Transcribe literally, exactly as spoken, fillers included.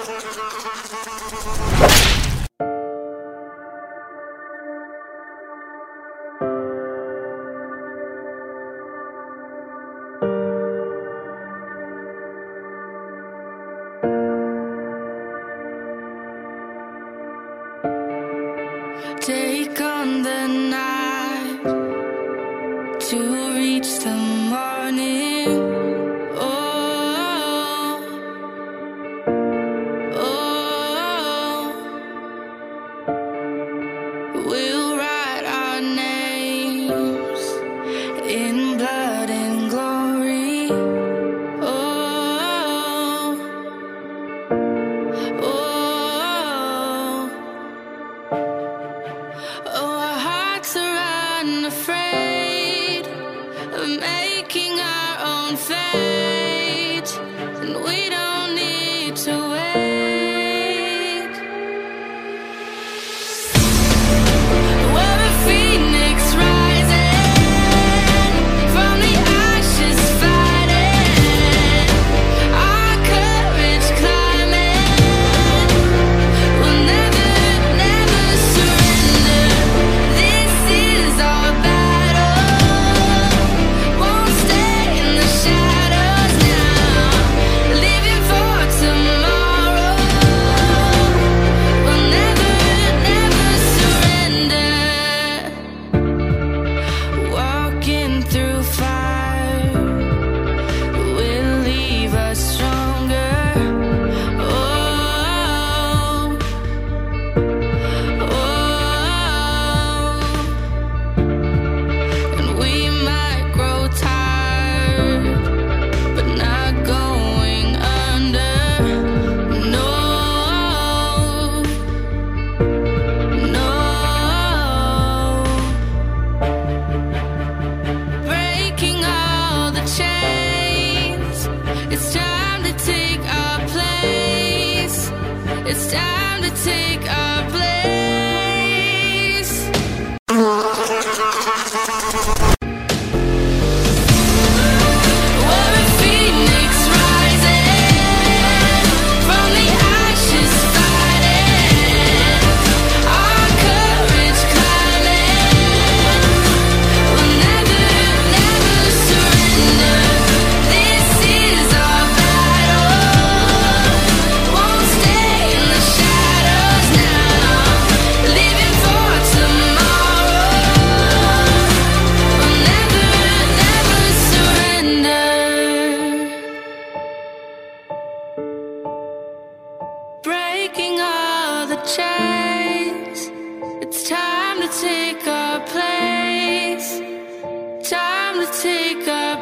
Take on the night to reach the morning. Oh, oh, we'll write our names in blood and glory. Oh, oh, oh, our hearts are unafraid of making our own fate, and we don't need to wait. We're a phoenix rising from the ashes, fighting our courage climbing. We'll never, never surrender. This is our battle. Won't stay in the shadows now, living for tomorrow. We'll never, never surrender. Walking through fire will leave us stronger. Oh, oh, and we might grow tired, but not going under. No, no. Breaking all the chains. It's time to take our place. It's time to take our place. We're a phoenix rising from the ashes, fighting our courage climbing. We'll never, never surrender. This is our battle. Won't stay in the shadows now, living for tomorrow. We'll never, never surrender. Breaking all the chains. It's time to take our place. Time to take our